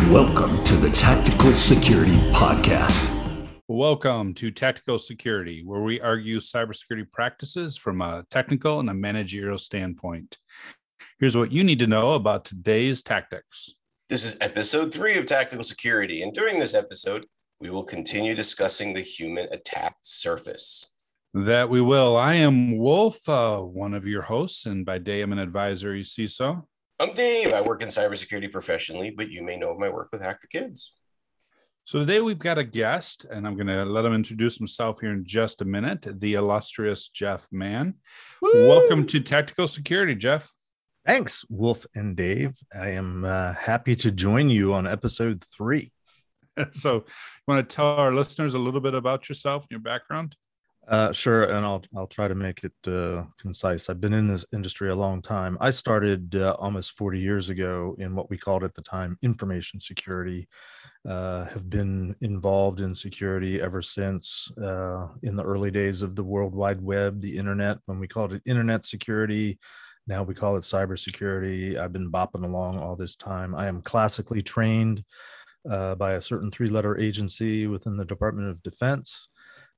Welcome to the Tactical Security Podcast. Welcome to Tactical Security, where we argue cybersecurity practices from a technical and a managerial standpoint. Here's what you need to know about today's tactics. This is episode 3 of Tactical Security, and during this episode, we will continue discussing the human attack surface. That we will. I am Wolf, one of your hosts, and by day I'm an advisory CISO. I'm Dave. I work in cybersecurity professionally, but you may know of my work with Hack for Kids. So today we've got a guest, and I'm going to let him introduce himself here in just a minute, the illustrious Jeff Mann. Woo! Welcome to Tactical Security, Jeff. Thanks, Wolf and Dave. I am happy to join you on episode 3. So you want to tell our listeners a little bit about yourself and your background? Sure, and I'll try to make it concise. I've been in this industry a long time. I started almost 40 years ago in what we called at the time information security. Have been involved in security ever since in the early days of the World Wide Web, the internet, when we called it internet security. Now we call it cybersecurity. I've been bopping along all this time. I am classically trained by a certain 3-letter agency within the Department of Defense.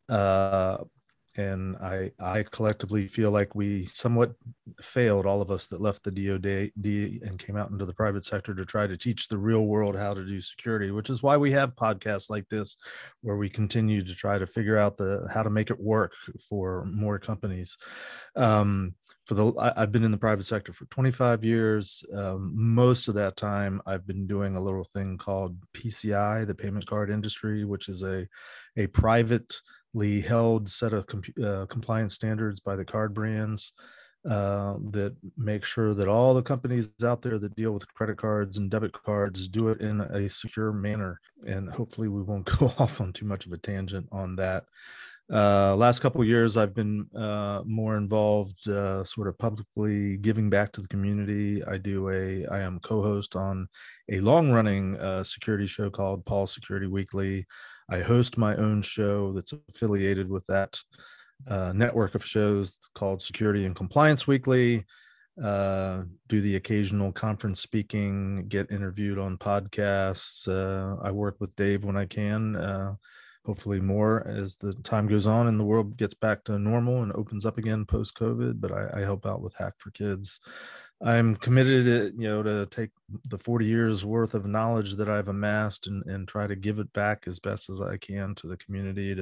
And I collectively feel like we somewhat failed, all of us that left the DoD and came out into the private sector to try to teach the real world how to do security, which is why we have podcasts like this, where we continue to try to figure out how to make it work for more companies. I've been in the private sector for 25 years. Most of that time, I've been doing a little thing called PCI, the payment card industry, which is a privately held set of compliance standards by the card brands that make sure that all the companies out there that deal with credit cards and debit cards do it in a secure manner. And hopefully we won't go off on too much of a tangent on that. Last couple of years, I've been more involved, sort of publicly giving back to the community. I am co-host on a long-running security show called Paul Security Weekly. I host my own show that's affiliated with that network of shows called Security and Compliance Weekly. Do the occasional conference speaking, get interviewed on podcasts. I work with Dave when I can. Hopefully more as the time goes on and the world gets back to normal and opens up again post-COVID, but I help out with Hack for Kids. I'm committed to take the 40 years worth of knowledge that I've amassed and try to give it back as best as I can to the community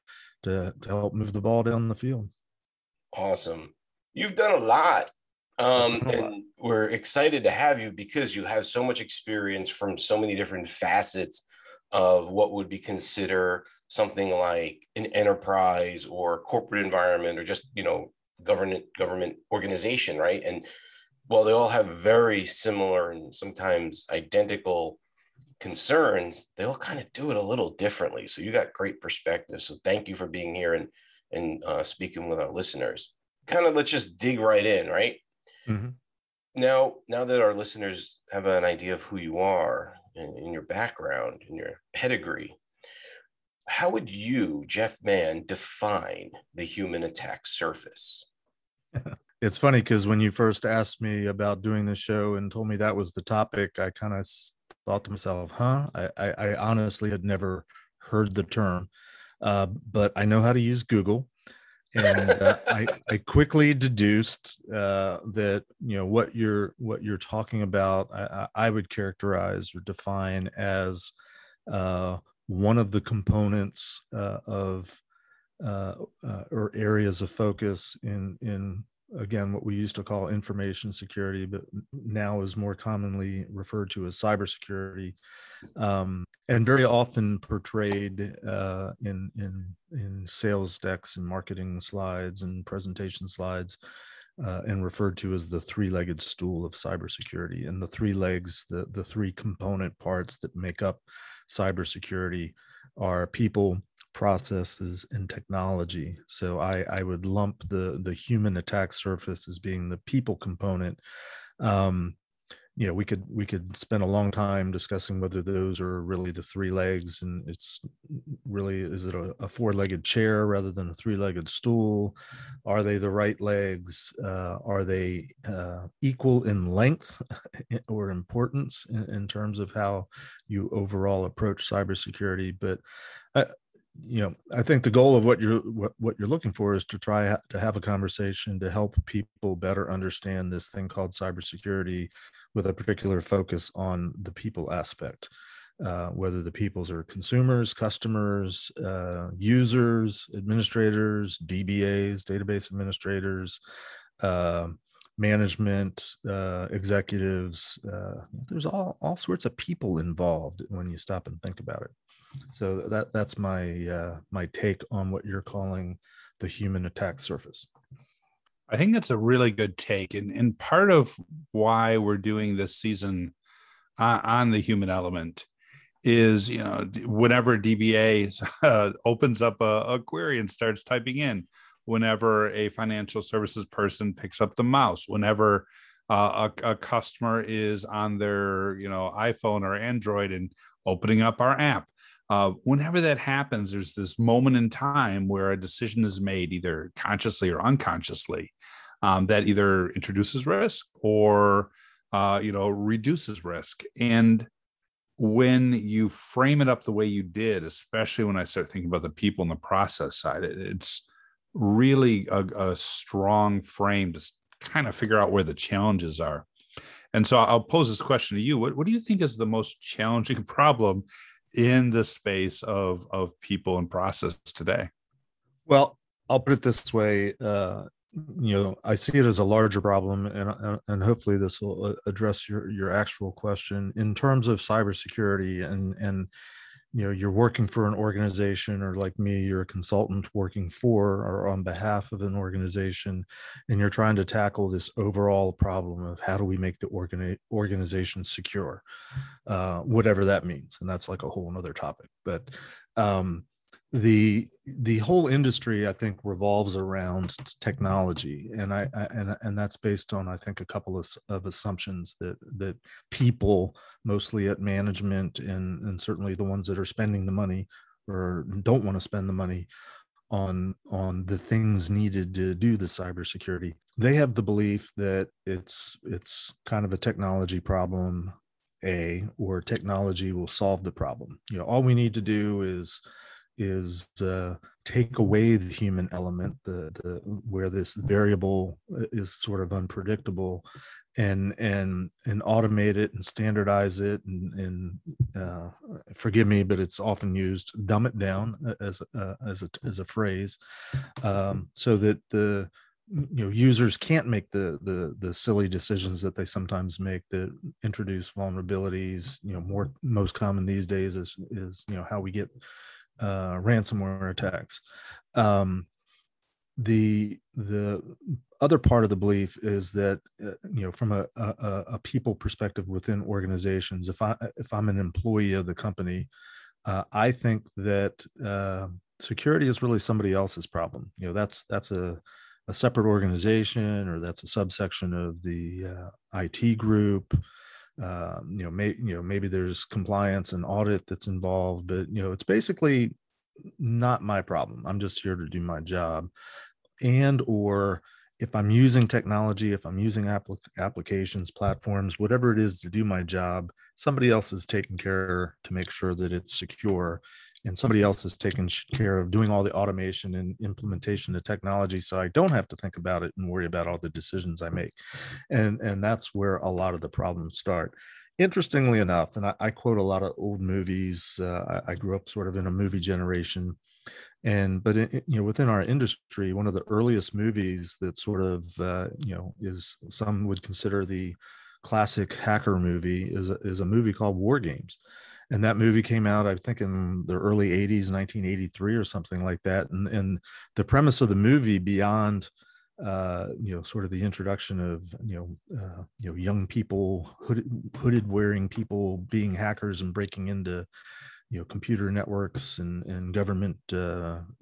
to help move the ball down the field. Awesome. You've done a lot. And we're excited to have you because you have so much experience from so many different facets of what would be considered something like an enterprise or corporate environment or just, government organization, right? And while they all have very similar and sometimes identical concerns, they all kind of do it a little differently. So you got great perspective. So thank you for being here and speaking with our listeners. Kind of let's just dig right in, right? Mm-hmm. Now that our listeners have an idea of who you are, in your background, in your pedigree, how would you, Jeff Mann, define the human attack surface? It's funny because when you first asked me about doing this show and told me that was the topic, I kind of thought to myself, I honestly had never heard the term, but I know how to use Google. And I quickly deduced that what you're talking about, I would characterize or define as one of the components of or areas of focus in again what we used to call information security, but now is more commonly referred to as cybersecurity, and very often portrayed in sales decks and marketing slides and presentation slides, and referred to as the 3-legged stool of cybersecurity. And the 3 legs, the 3 component parts that make up cybersecurity are people, processes, and technology. So I would lump the human attack surface as being the people component. We could spend a long time discussing whether those are really the 3 legs, and it's really, is it a four-legged chair rather than a three-legged stool? Are they the right legs? Are they equal in length or importance in terms of how you overall approach cybersecurity? But I think the goal of what you're looking for is to try to have a conversation to help people better understand this thing called cybersecurity, with a particular focus on the people aspect. Whether the peoples are consumers, customers, users, administrators, DBAs, database administrators, management, executives. There's all sorts of people involved when you stop and think about it. So that's my take on what you're calling the human attack surface. I think that's a really good take, and part of why we're doing this season on the human element is, whenever DBA opens up a query and starts typing in, whenever a financial services person picks up the mouse, whenever a customer is on their iPhone or Android and opening up our app, whenever that happens, there's this moment in time where a decision is made, either consciously or unconsciously, that either introduces risk or reduces risk. And when you frame it up the way you did, especially when I start thinking about the people and the process side, it's really a strong frame to kind of figure out where the challenges are. And so I'll pose this question to you. What do you think is the most challenging problem in the space of people and process today? Well, I'll put it this way. I see it as a larger problem, and hopefully this will address your actual question in terms of cybersecurity. And you're working for an organization, or like me, you're a consultant working for or on behalf of an organization, and you're trying to tackle this overall problem of how do we make the organization secure, whatever that means. And that's like a whole nother topic. But the whole industry, I think, revolves around technology, and that's based on, I think, a couple of assumptions that people, mostly at management, and certainly the ones that are spending the money or don't want to spend the money on the things needed to do the cybersecurity, they have the belief that it's kind of a technology problem, or technology will solve the problem. All we need to do is take away the human element, the where this variable is sort of unpredictable, and automate it and standardize it, and forgive me, but it's often used, dumb it down as a phrase, so that the users can't make the silly decisions that they sometimes make that introduce vulnerabilities. Most common these days is how we get ransomware attacks. The other part of the belief is that from a people perspective within organizations, if I'm an employee of the company, I think that security is really somebody else's problem. That's a separate organization, or that's a subsection of the IT group. Maybe there's compliance and audit that's involved, but it's basically not my problem. I'm just here to do my job. And or if I'm using technology, if I'm using applications, platforms, whatever it is to do my job, somebody else is taking care to make sure that it's secure, and somebody else is taking care of doing all the automation and implementation of technology, so I don't have to think about it and worry about all the decisions I make. And that's where a lot of the problems start. Interestingly enough, and I quote a lot of old movies. I grew up sort of in a movie generation, but within our industry, one of the earliest movies that sort of is, some would consider the classic hacker movie, is a movie called War Games. And that movie came out, I think, in the early 80s, 1983 or something like that. And the premise of the movie, beyond sort of the introduction of young people, hooded wearing people being hackers and breaking into computer networks and government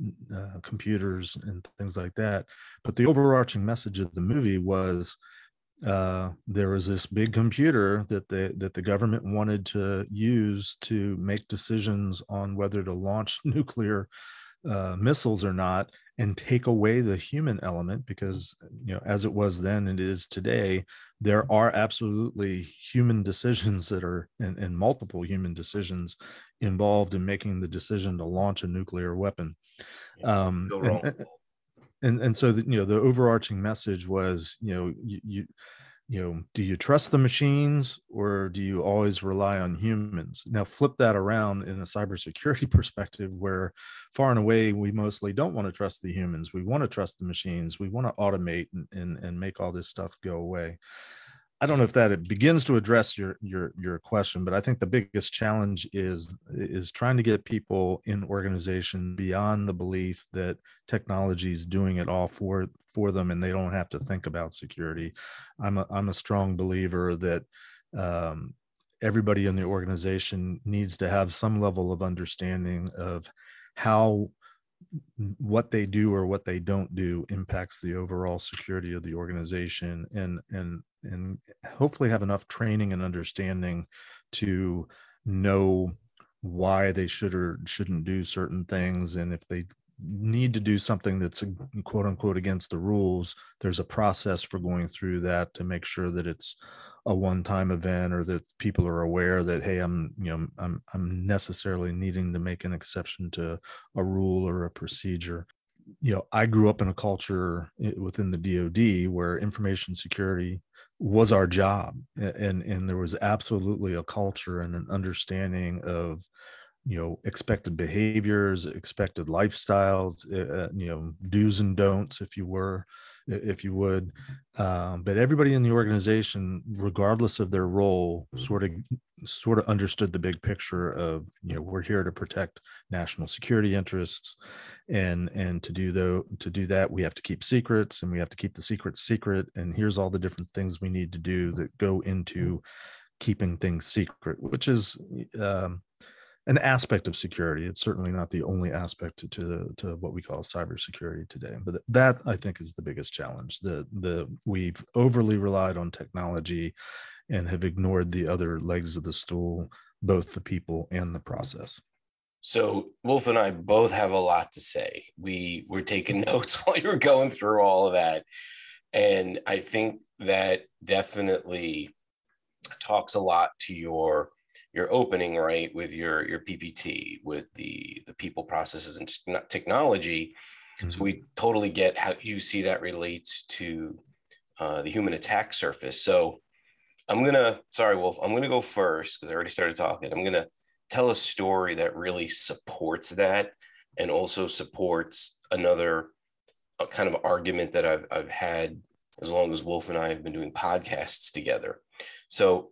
computers and things like that. But the overarching message of the movie was, there was this big computer that the government wanted to use to make decisions on whether to launch nuclear missiles or not, and take away the human element, because as it was then and it is today, there are absolutely human decisions that are and multiple human decisions involved in making the decision to launch a nuclear weapon. Go wrong. And so the overarching message was, do you trust the machines, or do you always rely on humans? Now flip that around in a cybersecurity perspective, where far and away we mostly don't want to trust the humans. We want to trust the machines. We want to automate and make all this stuff go away. I don't know if that it begins to address your question, but I think the biggest challenge is trying to get people in organization beyond the belief that technology is doing it all for them and they don't have to think about security. I'm a strong believer that everybody in the organization needs to have some level of understanding of how what they do or what they don't do impacts the overall security of the organization, and hopefully have enough training and understanding to know why they should or shouldn't do certain things. And if they need to do something that's quote unquote against the rules, there's a process for going through that to make sure that it's a one-time event, or that people are aware that, hey, I'm necessarily needing to make an exception to a rule or a procedure. I grew up in a culture within the DoD where information security was our job, and there was absolutely a culture and an understanding of expected behaviors, expected lifestyles, do's and don'ts, if you would. But everybody in the organization, regardless of their role, sort of understood the big picture of, we're here to protect national security interests, and to do that, we have to keep secrets, and we have to keep the secret secret. And here's all the different things we need to do that go into keeping things secret, which is an aspect of security. It's certainly not the only aspect to what we call cybersecurity today. But that, I think, is the biggest challenge. We've overly relied on technology and have ignored the other legs of the stool, both the people and the process. So Wolf and I both have a lot to say. We were taking notes while you were going through all of that. And I think that definitely talks a lot to your opening, right, with your PPT, with the people, processes, and technology. Mm-hmm. So we totally get how you see that relates to the human attack surface. So sorry, Wolf, I'm going to go first because I already started talking. I'm going to tell a story that really supports that, and also supports another kind of argument that I've had as long as Wolf and I have been doing podcasts together. So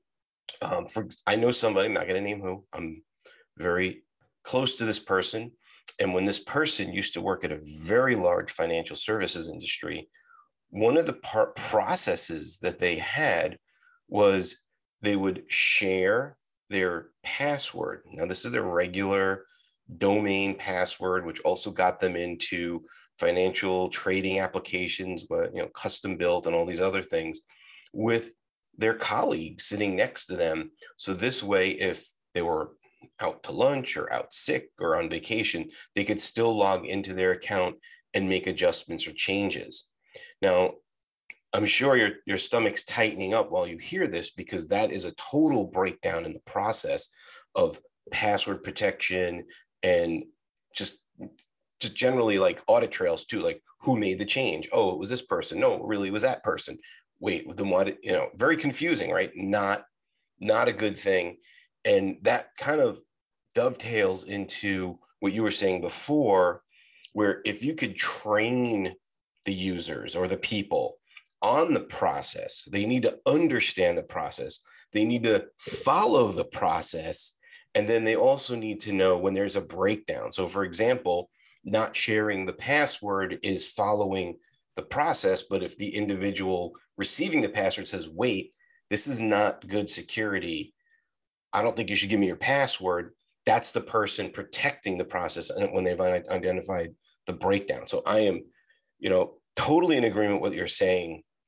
I know somebody, I'm not going to name who, I'm very close to this person. And when this person used to work at a very large financial services industry, one of the processes that they had was they would share their password. Now, this is their regular domain password, which also got them into financial trading applications, but custom built and all these other things, with their colleagues sitting next to them. So this way, if they were out to lunch or out sick or on vacation, they could still log into their account and make adjustments or changes. Now, I'm sure your stomach's tightening up while you hear this, because that is a total breakdown in the process of password protection, and just generally like audit trails too, like who made the change? Oh, it was this person. No, really, it was that person. Wait, then what? Very confusing, right? Not a good thing. And that kind of dovetails into what you were saying before, where if you could train the users or the people on the process, they need to understand the process. They need to follow the process. And then they also need to know when there's a breakdown. So for example, not sharing the password is following the process, but if the individual receiving the password says, wait, this is not good security, I don't think you should give me your password, that's the person protecting the process when they've identified the breakdown. So I am, totally in agreement with what you're saying.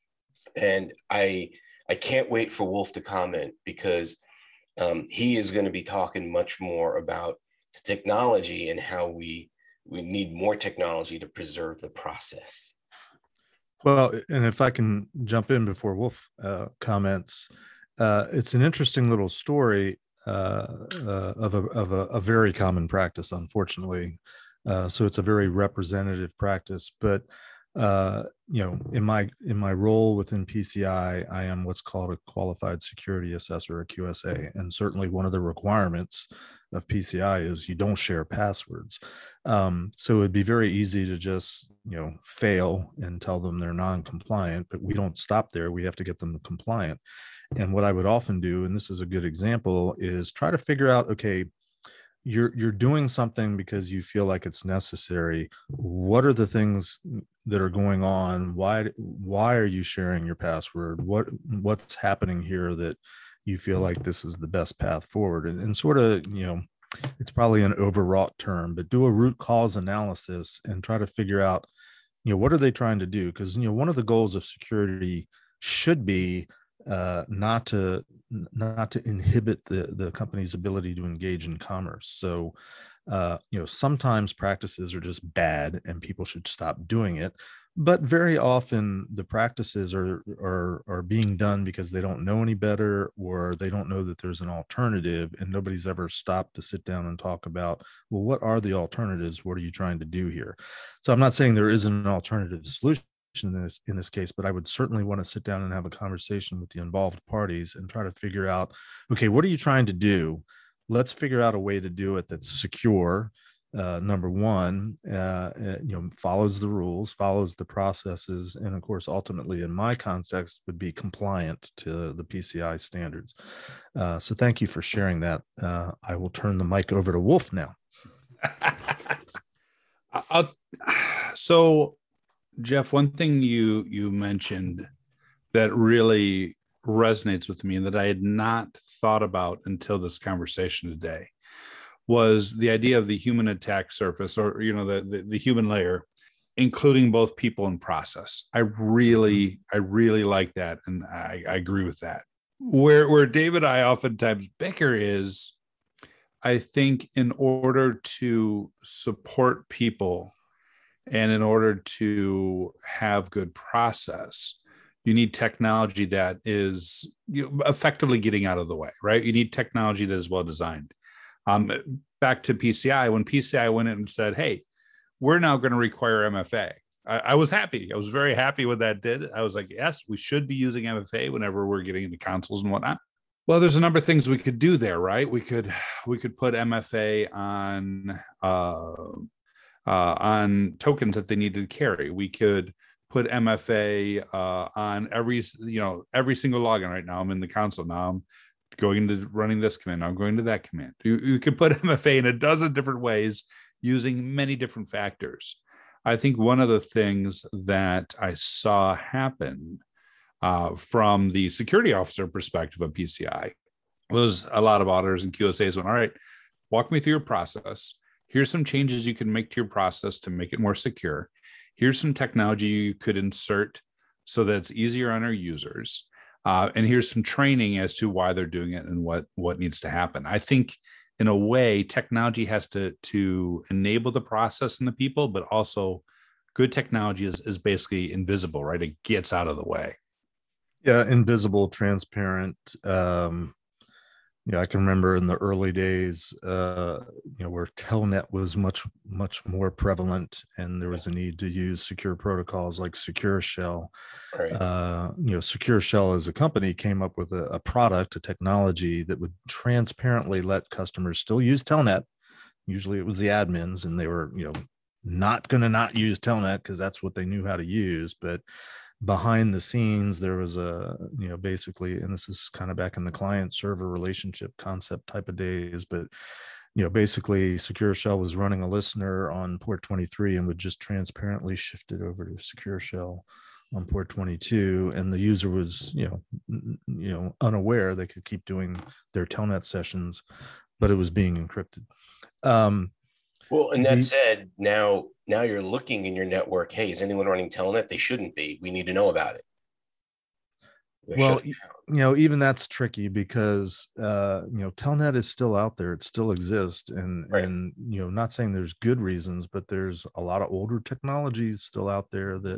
And I can't wait for Wolf to comment, because he is going to be talking much more about the technology and how we need more technology to preserve the process. Well, and if I can jump in before Wolf comments, it's an interesting little story of a very common practice, unfortunately. So it's a very representative practice. But in my role within PCI, I am what's called a qualified security assessor, a QSA, and certainly one of the requirements of PCI is you don't share passwords. So it'd be very easy to just fail and tell them they're non-compliant, but we don't stop there. We have to get them compliant. And what I would often do, and this is a good example, is try to figure out, okay, you're doing something because you feel like it's necessary. What are the things that are going on? Why are you sharing your password? What's happening here that you feel like this is the best path forward? And sort of, it's probably an overwrought term, but do a root cause analysis and try to figure out, what are they trying to do? Because, one of the goals of security should be not to inhibit the company's ability to engage in commerce. So, sometimes practices are just bad and people should stop doing it. But very often the practices are being done because they don't know any better, or they don't know that there's an alternative, and nobody's ever stopped to sit down and talk about, well, what are the alternatives? What are you trying to do here? So I'm not saying there isn't an alternative solution in this case, but I would certainly want to sit down and have a conversation with the involved parties and try to figure out, okay, what are you trying to do? Let's figure out a way to do it that's secure. Number one, follows the rules, follows the processes, and of course, ultimately, in my context, would be compliant to the PCI standards. So thank you for sharing that. I will turn the mic over to Wolf now. So, Jeff, one thing you mentioned that really resonates with me and that I had not thought about until this conversation today was the idea of the human attack surface, or the human layer, including both people and process. I really like that, and I agree with that. Where Dave and I oftentimes bicker is, I think in order to support people and in order to have good process, you need technology that is effectively getting out of the way, right? You need technology that is well designed. Back to PCI, when PCI went in and said, hey, we're now going to require MFA. I was happy. I was very happy when that did. I was like, yes, we should be using MFA whenever we're getting into consoles and whatnot. Well, there's a number of things we could do there, right? We could put MFA on tokens that they needed to carry. We could put MFA on every single login. Right now I'm in the console. Now I'm going into running this command. Now I'm going to that command. You can put MFA in a dozen different ways using many different factors. I think one of the things that I saw happen from the security officer perspective of PCI was a lot of auditors and QSAs went, all right, walk me through your process. Here's some changes you can make to your process to make it more secure. Here's some technology you could insert so that it's easier on our users. And here's some training as to why they're doing it and what needs to happen. I think in a way, technology has to enable the process and the people, but also good technology is basically invisible, right? It gets out of the way. Yeah, invisible, transparent. I can remember in the early days, where Telnet was much more prevalent, and there was a need to use secure protocols like Secure Shell. Right. Secure Shell as a company came up with a product, a technology that would transparently let customers still use Telnet. Usually, it was the admins, and they were, not going to not use Telnet because that's what they knew how to use, but behind the scenes, there was basically, and this is kind of back in the client server relationship concept type of days, but, basically Secure Shell was running a listener on port 23 and would just transparently shift it over to Secure Shell on port 22. And the user was, unaware they could keep doing their Telnet sessions, but it was being encrypted. Well, and that said, now you're looking in your network, hey, is anyone running Telnet? They shouldn't be. We need to know about it. Well, even that's tricky because Telnet is still out there. It still exists, and not saying there's good reasons, but there's a lot of older technologies still out there that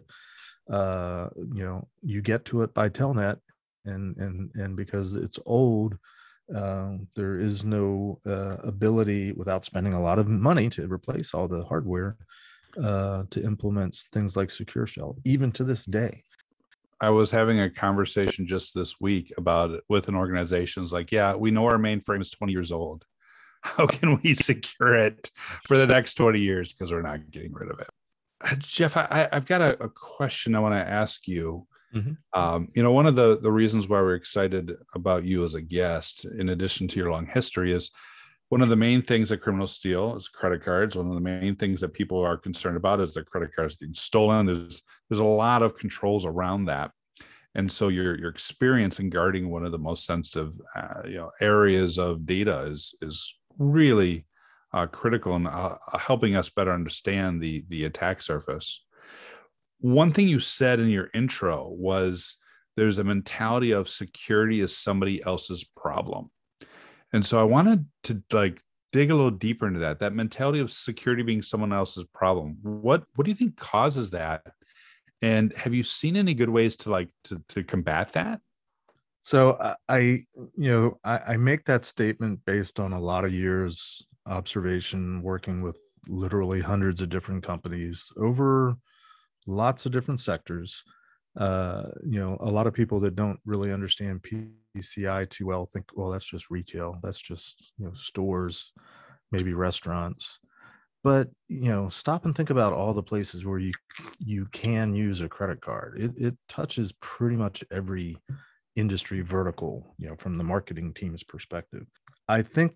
you get to it by Telnet, and because it's old, there is no ability without spending a lot of money to replace all the hardware to implement things like Secure Shell, even to this day. I was having a conversation just this week about it with an organization. It's like, yeah, we know our mainframe is 20 years old. How can we secure it for the next 20 years? Because we're not getting rid of it. Jeff, I've got a question I want to ask you. Mm-hmm. One of the reasons why we're excited about you as a guest, in addition to your long history, is one of the main things that criminals steal is credit cards. One of the main things that people are concerned about is their credit cards getting stolen. There's a lot of controls around that. And so your experience in guarding one of the most sensitive areas of data is really critical in helping us better understand the attack surface. One thing you said in your intro was there's a mentality of security as somebody else's problem. And so I wanted to dig a little deeper into that mentality of security being someone else's problem. What do you think causes that? And have you seen any good ways to combat that? So I make that statement based on a lot of years observation, working with literally hundreds of different companies over lots of different sectors. A lot of people that don't really understand PCI too well think, well, that's just retail. That's just, stores, maybe restaurants. But, stop and think about all the places where you can use a credit card. It touches pretty much every industry vertical, from the marketing team's perspective. I think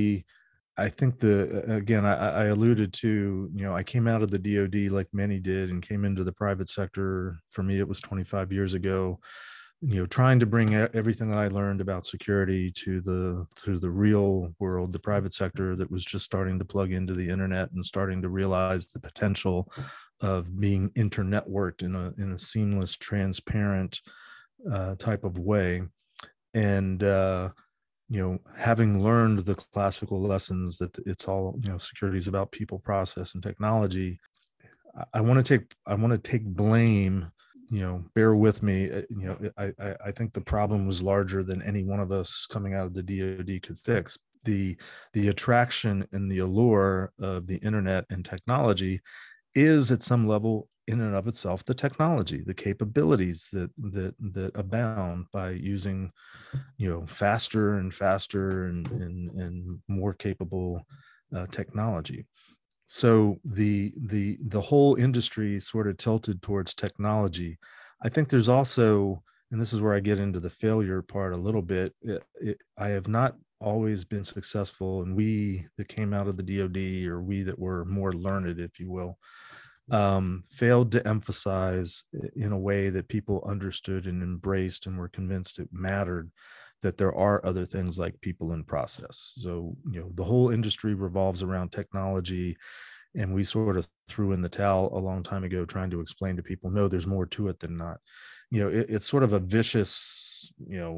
again, I alluded to, I came out of the DoD like many did and came into the private sector. For me, it was 25 years ago, trying to bring everything that I learned about security to the real world, the private sector that was just starting to plug into the internet and starting to realize the potential of being internetworked in a seamless, transparent type of way. And, having learned the classical lessons that it's all, security is about people, process, and technology. I want to take blame, bear with me. I think the problem was larger than any one of us coming out of the DoD could fix. The attraction and the allure of the internet and technology is at some level in and of itself the technology, the capabilities that abound by using, faster and faster and more capable technology. So the whole industry sort of tilted towards technology. I think there's also, and this is where I get into the failure part a little bit, I have not always been successful, and we that came out of the DoD, or we that were more learned, if you will, failed to emphasize in a way that people understood and embraced and were convinced it mattered, that there are other things like people and process. So, the whole industry revolves around technology, and we sort of threw in the towel a long time ago, trying to explain to people, no, there's more to it than not. It's sort of a vicious,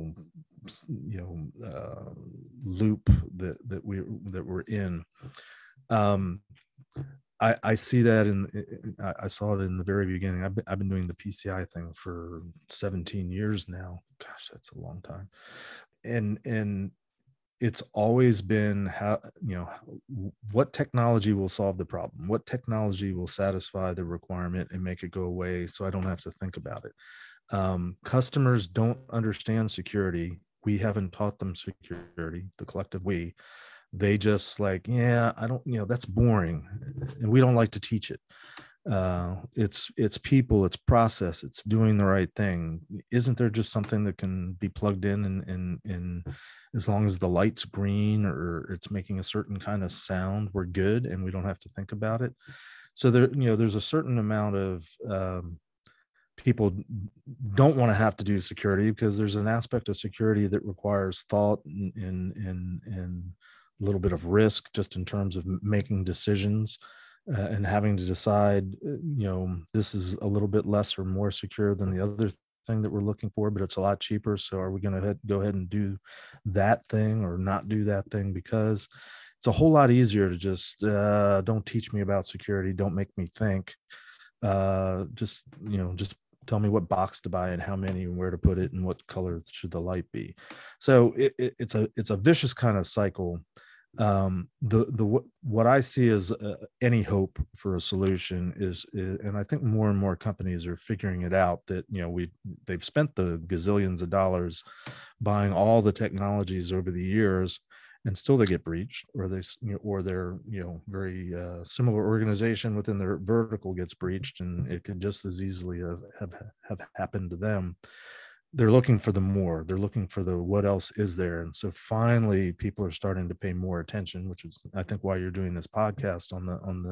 loop that we're in. I see that I saw it in the very beginning. I've been doing the PCI thing for 17 years now. Gosh, that's a long time. And it's always been how, what technology will solve the problem? What technology will satisfy the requirement and make it go away so I don't have to think about it? Customers don't understand security. We haven't taught them security, the collective we. They just I don't, that's boring, and we don't like to teach it. It's people, it's process, it's doing the right thing. Isn't there just something that can be plugged in and as long as the light's green or it's making a certain kind of sound, we're good and we don't have to think about it? So there's a certain amount of people don't want to have to do security because there's an aspect of security that requires thought and a little bit of risk, just in terms of making decisions and having to decide, this is a little bit less or more secure than the other thing that we're looking for, but it's a lot cheaper. So are we going to go ahead and do that thing or not do that thing? Because it's a whole lot easier to just don't teach me about security. Don't make me think. Just tell me what box to buy and how many and where to put it and what color should the light be. So it's a vicious kind of cycle. What I see as any hope for a solution is, and I think more and more companies are figuring it out, that they've spent the gazillions of dollars buying all the technologies over the years, and still they get breached, or their very similar organization within their vertical gets breached, and it could just as easily have happened to them. They're looking for the more. They're looking for the what else is there, and so finally, people are starting to pay more attention, which is, I think, why you're doing this podcast on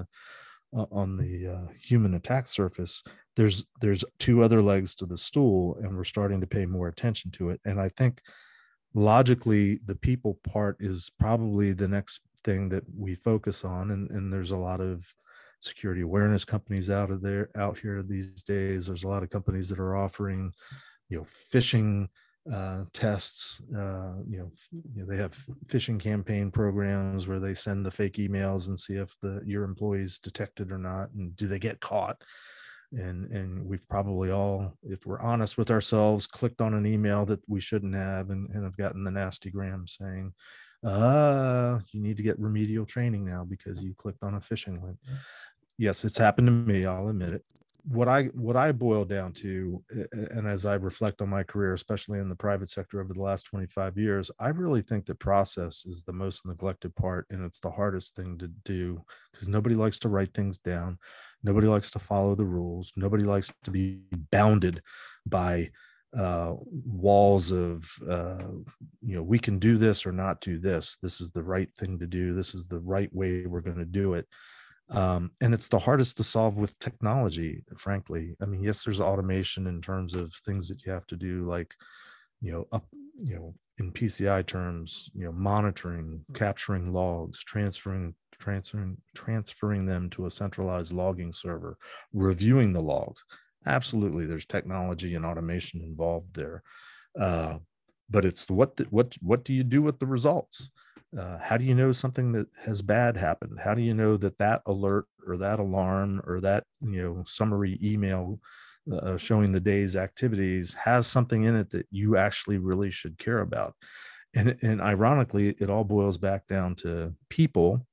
the human attack surface. There's two other legs to the stool, and we're starting to pay more attention to it, and I think, logically, the people part is probably the next thing that we focus on. And there's a lot of security awareness companies out here these days. There's a lot of companies that are offering, phishing tests. They have phishing campaign programs where they send the fake emails and see if your employees detected or not, and do they get caught. And we've probably all, if we're honest with ourselves, clicked on an email that we shouldn't have, and have gotten the nasty gram saying, you need to get remedial training now because you clicked on a phishing link. Yes, it's happened to me. I'll admit it. What I boil down to, and as I reflect on my career, especially in the private sector over the last 25 years, I really think that process is the most neglected part, and it's the hardest thing to do, because nobody likes to write things down. Nobody likes to follow the rules. Nobody likes to be bounded by walls of, we can do this or not do this. This is the right thing to do. This is the right way we're going to do it. And it's the hardest to solve with technology, frankly. I mean, yes, there's automation in terms of things that you have to do, like, in PCI terms, monitoring, capturing logs, transferring them to a centralized logging server, reviewing the logs. Absolutely, there's technology and automation involved there. But it's what do you do with the results? How do you know something that has bad happened? How do you know that alert or that alarm or that summary email showing the day's activities has something in it that you actually really should care about? And ironically, it all boils back down to people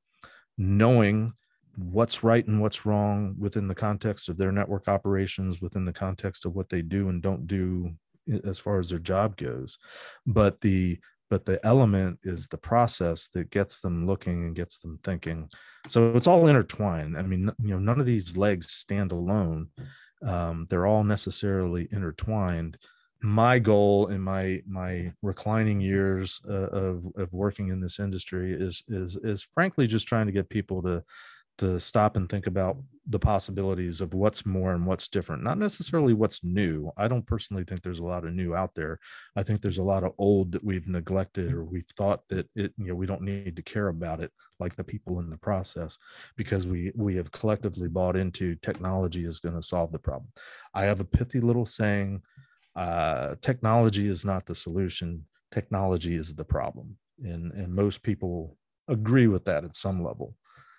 knowing what's right and what's wrong within the context of their network operations, within the context of what they do and don't do as far as their job goes. But the element is the process that gets them looking and gets them thinking. So it's all intertwined. I mean, none of these legs stand alone. They're all necessarily intertwined. My goal in my reclining years of working in this industry is frankly just trying to get people to stop and think about the possibilities of what's more and what's different, not necessarily what's new. I don't personally think there's a lot of new out there. I think there's a lot of old that we've neglected, or we've thought that we don't need to care about it, like the people in the process, because we have collectively bought into technology is going to solve the problem. I have a pithy little saying, technology is not the solution. Technology is the problem. And most people agree with that at some level.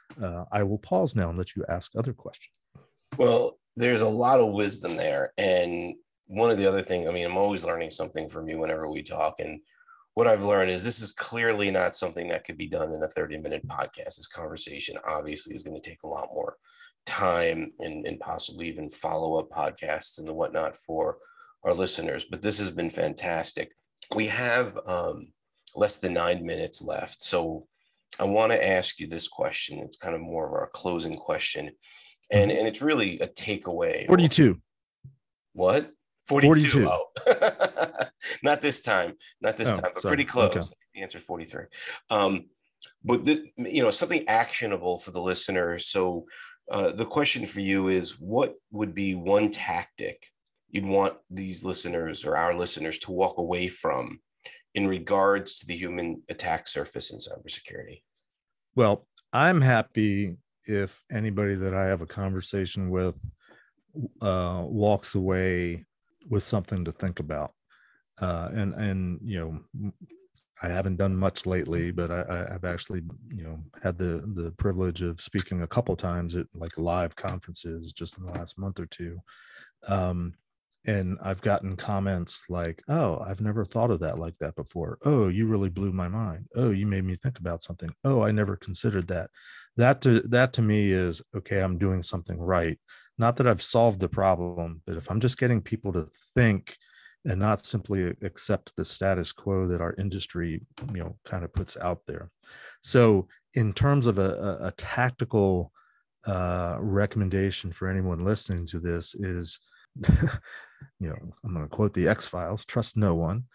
I will pause now and let you ask other questions. Well, there's a lot of wisdom there. And one of the other things, I'm always learning something from you whenever we talk. And what I've learned is this is clearly not something that could be done in a 30-minute podcast. This conversation obviously is going to take a lot more time and possibly even follow-up podcasts and whatnot for our listeners. But this has been fantastic. We have less than 9 minutes left. So I want to ask you this question. It's kind of more of our closing question. And it's really a takeaway. 42. What? 42. 42. Oh. Not this time, but sorry. Pretty close. Okay. The answer is 43. But something actionable for the listeners. So the question for you is, what would be one tactic you'd want these listeners or our listeners to walk away from in regards to the human attack surface in cybersecurity? Well, I'm happy if anybody that I have a conversation with walks away with something to think about. And I haven't done much lately, but I've actually, had the privilege of speaking a couple times at like live conferences just in the last month or two. And I've gotten comments like, "Oh, I've never thought of that like that before. Oh, you really blew my mind. Oh, you made me think about something. Oh, I never considered that." That to me is, okay, I'm doing something right. Not that I've solved the problem, but if I'm just getting people to think and not simply accept the status quo that our industry, kind of puts out there. So in terms of a tactical recommendation for anyone listening to this is, I'm going to quote the X-Files: trust no one.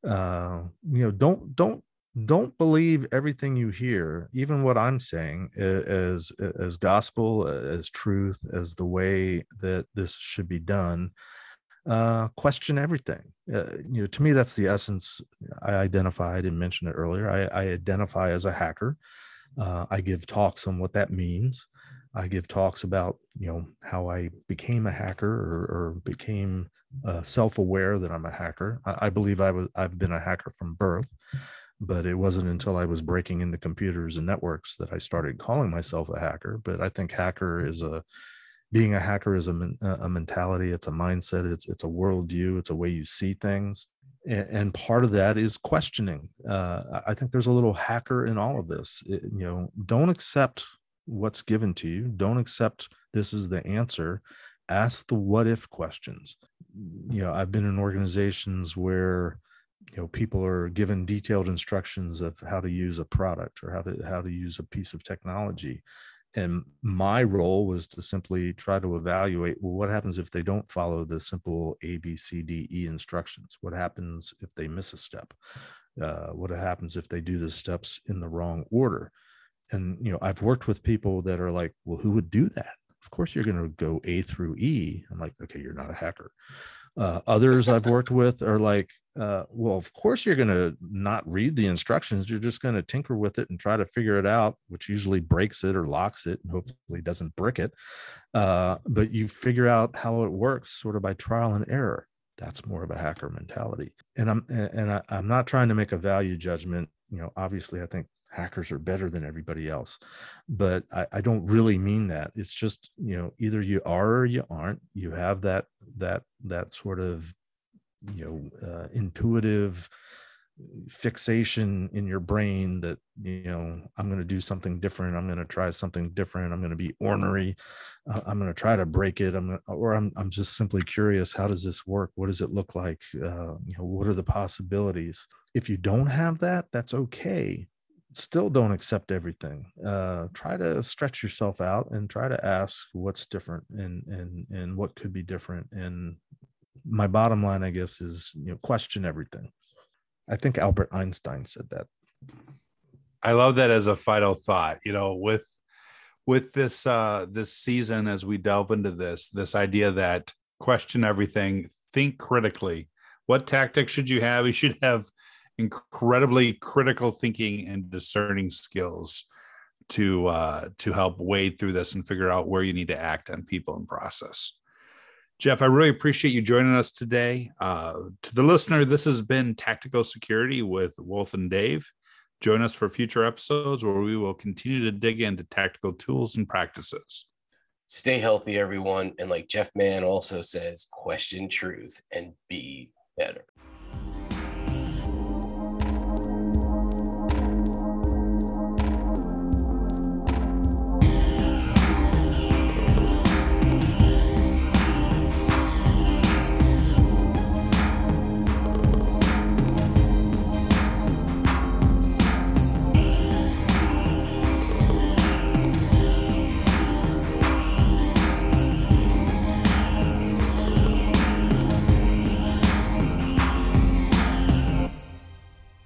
Don't believe everything you hear, even what I'm saying, as gospel, as truth, as the way that this should be done. Question everything. To me, that's the essence. I identified and mentioned it earlier. I identify as a hacker. I give talks on what that means. I give talks about, how I became a hacker or became self-aware that I'm a hacker. I believe I've been a hacker from birth, but it wasn't until I was breaking into computers and networks that I started calling myself a hacker. But I think being a hacker is a mentality. It's a mindset. It's a worldview. It's a way you see things. And part of that is questioning. I think there's a little hacker in all of this. Don't accept what's given to you. Don't accept this is the answer. Ask the what if questions. I've been in organizations where people are given detailed instructions of how to use a product or how to use a piece of technology. And my role was to simply try to evaluate, well, what happens if they don't follow the simple A, B, C, D, E instructions? What happens if they miss a step? What happens if they do the steps in the wrong order? And, I've worked with people that are like, well, who would do that? Of course, you're going to go A through E. I'm like, okay, you're not a hacker. Others I've worked with are like, well, of course you're going to not read the instructions. You're just going to tinker with it and try to figure it out, which usually breaks it or locks it and hopefully doesn't brick it. But you figure out how it works sort of by trial and error. That's more of a hacker mentality. And I'm not trying to make a value judgment. Obviously I think hackers are better than everybody else, but I don't really mean that. It's just, either you are or you aren't. You have that sort of, intuitive fixation in your brain that, I'm going to do something different. I'm going to try something different. I'm going to be ornery. I'm going to try to break it. I'm just simply curious. How does this work? What does it look like? What are the possibilities? If you don't have that, that's okay. Still don't accept everything. Try to stretch yourself out and try to ask what's different and what could be different. And my bottom line, I guess, is, question everything. I think Albert Einstein said that. I love that as a final thought, with this this season, as we delve into this idea that question everything, think critically. What tactics should you have? You should have incredibly critical thinking and discerning skills to help wade through this and figure out where you need to act on people and process. Jeff, I really appreciate you joining us today. To the listener, this has been Tactical Security with Wolf and Dave. Join us for future episodes where we will continue to dig into tactical tools and practices. Stay healthy, everyone. And like Jeff Mann also says, question truth and be better.